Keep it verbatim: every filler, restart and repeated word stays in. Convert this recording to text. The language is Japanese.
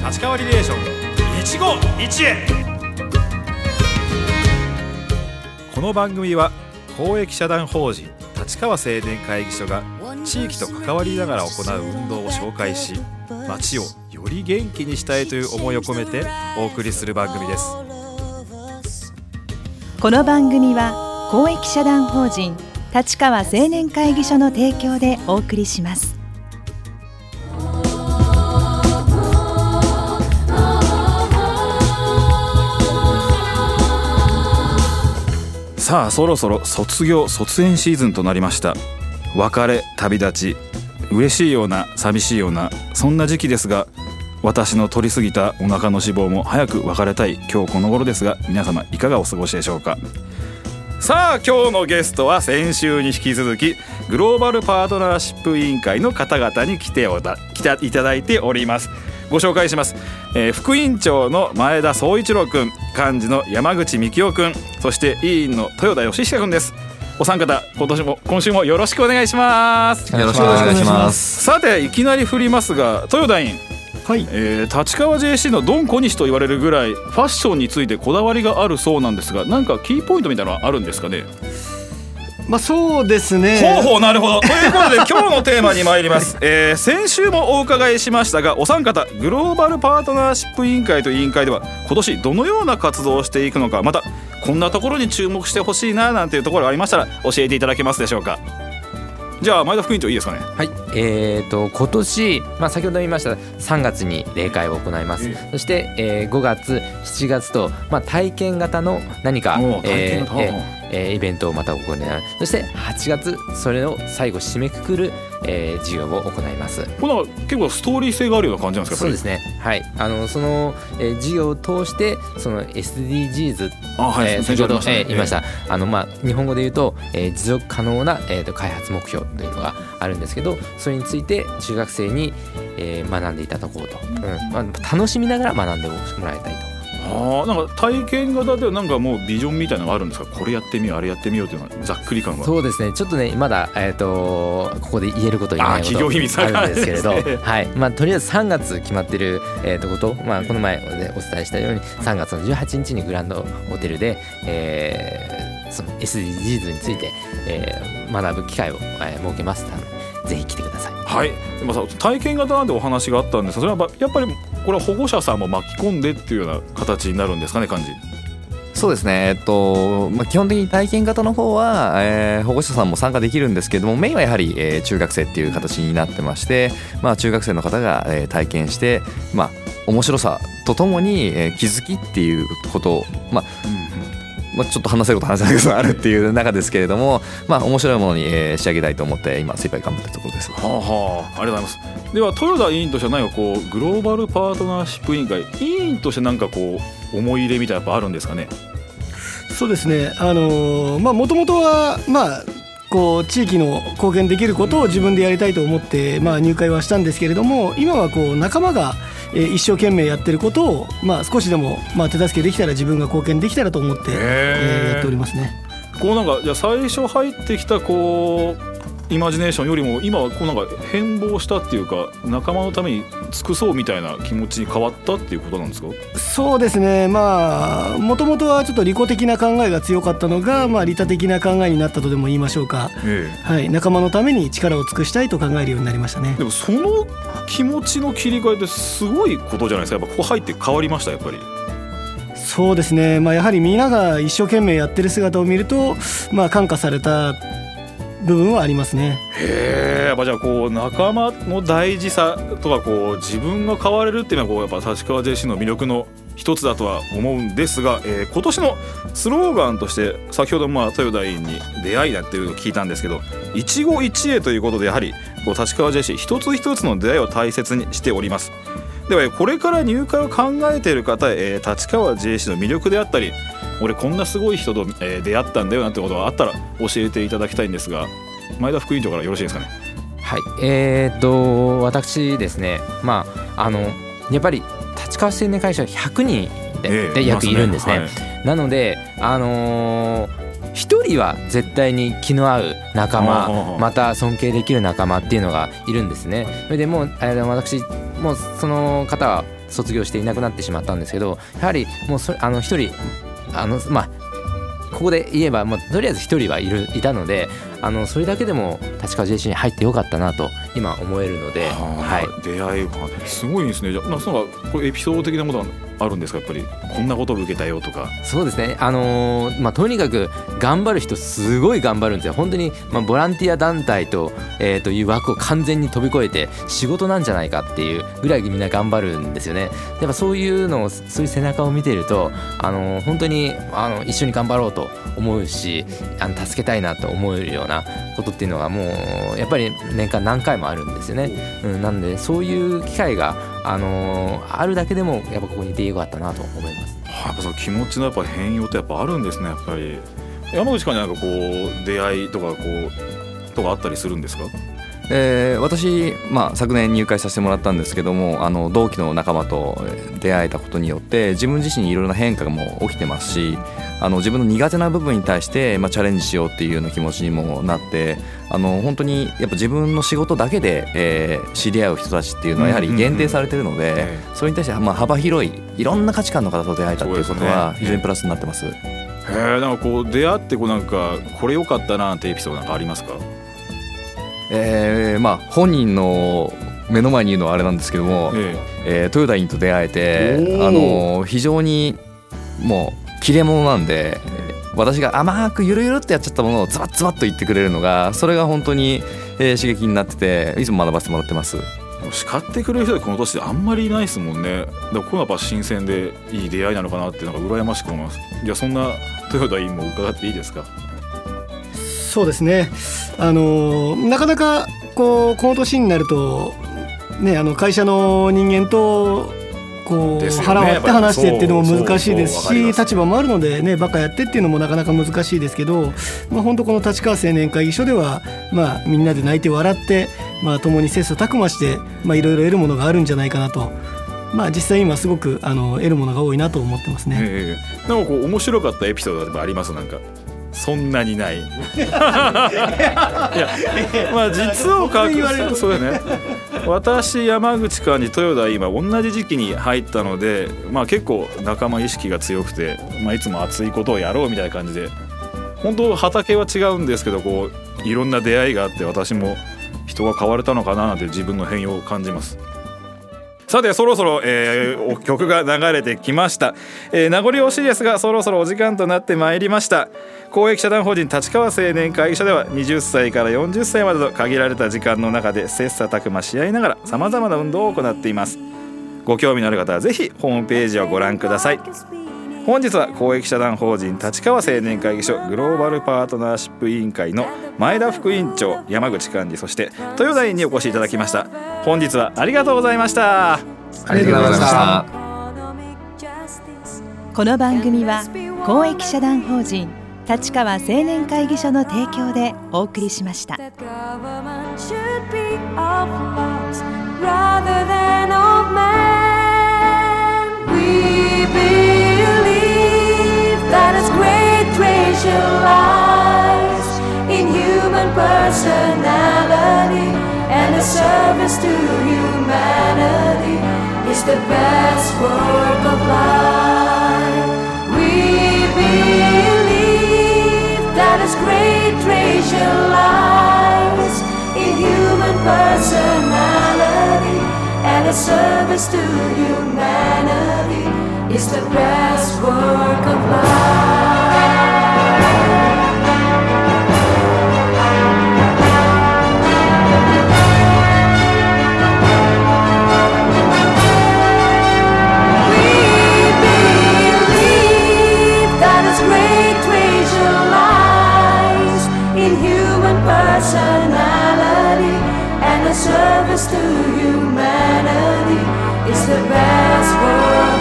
立川リレーション一期一会。この番組は公益社団法人立川青年会議所が地域と関わりながら行う運動を紹介し、街をより元気にしたいという思いを込めてお送りする番組です。 この番組は公益社団法人立川青年会議所の提供でお送りします。 さあ、そろそろ卒業卒園シーズンとなりました。別れ、旅立ち、嬉しいような寂しいような、そんな時期ですが、私の取り過ぎたお腹の脂肪も早く別れたい今日この頃ですが、皆様いかがお過ごしでしょうか。さあ、今日のゲストは先週に引き続きグローバルパートナーシップ委員会の方々に来ておだ来ていただいております。ご紹介します、えー、副委員長の前田宗一郎君、幹事の山口幹夫君、そして委員の豊田義久君です。お三方、今年も今週もよろしくお願いします。 よろしくお願いします。 さて、いきなり振りますが、豊田委員、 はい、 えー、立川 ジェーシー のドン小西と言われるぐらいファッションについてこだわりがあるそうなんですが、なんかキーポイントみたいなのはあるんですかね。 まあ、そうですね。 ほうほう、なるほど。ということで今日のテーマに参ります、えー、先週もお伺いしましたが、お三方グローバルパートナーシップ委員会という委員会では今年どのような活動をしていくのか、またこんなところに注目してほしいななんていうところがありましたら教えていただけますでしょうか。じゃあ前田副委員長いいですかね。 はい、えー、と今年、まあ、先ほど言いましたさんがつに例会を行います。そして、えー、ごがつしちがつと、まあ、体験型の何か、えーえーえー、イベントをまた行い、そしてはちがつそれを最後締めくくる、えー、授業を行います。 これは結構ストーリー性があるような感じなんですか。 そうですね、はい、あのその、えー、授業を通してその エスディージーズ、 あ、はい、 えー、先ほど、 先ほど言いました、えーあのまあ、日本語で言うと、えー、持続可能な、えー、と開発目標というのがあるんですけど、それについて中学生に、えー、学んでいただこうと、うんまあ、楽しみながら学んでもらいたいと。 あ、なんか体験型ではなんかもうビジョンみたいなのがあるんですか。これやってみよう、あれやってみようというのはざっくり感は。 そうですね、ちょっとねまだ、えー、とここで言えること言えないことあるんですけれど、はいまあ、とりあえずさんがつ決まってる、えー、とこと、まあ、この前でお伝えしたようにさんがつのじゅうはちにちにグランドホテルで、えー、その エスディージーズ について、えー、学ぶ機会を、えー、設けますので、ぜひ来てください。 はい、でもさ、体験型なんてお話があったんですが、それはやっぱりこれは保護者さんも巻き込んでっていうような形になるんですかね、感じ。 そうですね、えっとまあ、基本的に体験型の方は、えー、保護者さんも参加できるんですけども、メインはやはり、えー、中学生っていう形になってまして、まあ、中学生の方が、えー、体験して、まあ、面白さとともに、えー、気づきっていうことを、まあうんまあ、ちょっと話せること話せないことがあるっていう中ですけれども、まあ、面白いものに、えー、仕上げたいと思って今精一杯頑張ってるところです。 はあはあ、ありがとうございます。では豊田委員としては何かこうグローバルパートナーシップ委員会委員として何かこう思い入れみたいなやっぱあるんですかね。 そうですね、あのー、まあもともとはまあこう地域の貢献できることを自分でやりたいと思って、まあ、入会はしたんですけれども、今はこう仲間が一生懸命やってることを、まあ、少しでもまあ手助けできたら自分が貢献できたらと思って、えー、やっておりますね。 こうなんかじゃあ最初入ってきたこうイマジネーションよりも今はこうなんか変貌したっていうか、仲間のために尽くそうみたいな気持ちに変わったっていうことなんですか。 そうですね、まあもともとはちょっと利己的な考えが強かったのが、まあ、利他的な考えになったとでも言いましょうか、ええはい、仲間のために力を尽くしたいと考えるようになりましたね。 でもその気持ちの切り替えってすごいことじゃないですか。やっぱここ入って変わりましたやっぱり。 そうですね、まあ、やはりみんなが一生懸命やってる姿を見ると、まあ、感化された部分はありますね。 へえ、やっぱじゃあこう仲間の大事さとかこう自分が変われるっていうのはこうやっぱ立川 ジェーシー の魅力の一つだとは思うんですが、えー、今年のスローガンとして先ほどまあ豊田委員に出会いだっていうのを聞いたんですけど、一期一会ということでやはりこう立川 ジェーシー 一つ一つの出会いを大切にしております。ではこれから入会を考えている方、えー、立川 ジェーシー の魅力であったり、俺こんなすごい人と、えー、出会ったんだよなんてことがあったら教えていただきたいんですが、前田副委員長からよろしいですかね。 はい、えー、っと私ですね、まああのやっぱり立川青年会社はひゃくにん で,、えー、で約いるんですね、はい、なのであのー一人は絶対に気の合う仲間、また尊敬できる仲間っていうのがいるんですね。それでもう私もうその方は卒業していなくなってしまったんですけど、やはりもうそれあの一人あのまあここで言えば、まあ、とりあえず一人はいるいたので、あのそれだけでも立川 ジェーシー に入ってよかったなと今思えるので、 はい、出会いがすごいですね。じゃあそのこれエピソード的なものはあるんですか？やっぱりこんなことを受けたよとか。 そうですね、あのーまあ、とにかく頑張る人すごい頑張るんですよ。本当に、まあ、ボランティア団体と、えー、という枠を完全に飛び越えて仕事なんじゃないかっていうぐらいみんな頑張るんですよね。やっぱそういうのをそういう背中を見ていると、あのー、本当にあの一緒に頑張ろうと思うし、あの助けたいなと思えるようなことっていうのがもうやっぱり年間何回もあるんですよね、うん、なのでそういう機会が、あのー、あるだけでもやっぱここにいてよかったなと思います。 やっぱその気持ちのやっぱ変容ってやっぱあるんですね。やっぱり山口からなんかこう出会いとかこうとかあったりするんですか？ えー、私、まあ、昨年入会させてもらったんですけども、あの同期の仲間と出会えたことによって自分自身にいろいろな変化も起きてますし、あの自分の苦手な部分に対して、まあ、チャレンジしようっていうような気持ちにもなって、あの本当にやっぱ自分の仕事だけで、えー、知り合う人たちっていうのはやはり限定されてるので、うんうんうん、それに対してまあ幅広いいろんな価値観の方と出会えたっていうことは非常にプラスになってます。 へえ、なんかこう出会ってこうなんかこれ良かったなってエピソードなんかありますか？ えーまあ、本人の目の前にいるのはあれなんですけども、えええー、豊田院と出会えて、あの非常にもう切れ者なんで、私が甘くゆるゆるってやっちゃったものをズバッズバッと言ってくれるのが、それが本当に、えー、刺激になってて、いつも学ばせてもらってます。 叱ってくれる人でこの年であんまりいないですもんね。だからこういうのやっぱ新鮮でいい出会いなのかなってなんか羨ましく思います。じゃあそんな豊田院も伺っていいですか？ そうですね、あのなかなかこうこの年になると、ね、あの会社の人間とこう、ね、腹を割って話してっていうのも難しいですし、立場もあるので、ね、バカやってっていうのもなかなか難しいですけど、まあ、本当この立川青年会議所では、まあ、みんなで泣いて笑って、まあ、共に切磋琢磨していろいろ得るものがあるんじゃないかなと、まあ、実際今すごくあの得るものが多いなと思ってますね。 えー、なんかこう面白かったエピソードがあります？なんかそんなにないいや、まあ実を隠すとそうよね。私山口からに豊田今同じ時期に入ったので、まあ、結構仲間意識が強くて、まあ、いつも熱いことをやろうみたいな感じで、本当畑は違うんですけど、こういろんな出会いがあって、私も人が変われたのかななんて自分の変容を感じます。さてそろそろ、えー、曲が流れてきました、えー、名残惜しいですがそろそろお時間となってまいりました。公益社団法人立川青年会議所でははたちからよんじゅっさいまでと限られた時間の中で切磋琢磨し合いながらさまざまな運動を行っています。ご興味のある方はぜひホームページをご覧ください。本日は公益社団法人立川青年会議所グローバルパートナーシップ委員会の前田副委員長、山口幹事、そして豊田院にお越しいただきました。本日はありがとうございました。 ありがとうございました。 この番組は公益社団法人立川青年会議所の提供でお送りしました。 That His great treasure lies in human personality, and the service to humanity is the best work of life. We believe that His great treasure lies in human personality, and the service to humanity is the best work of life. We believe that His great treasure lies in human personality, and the service to humanity is the best work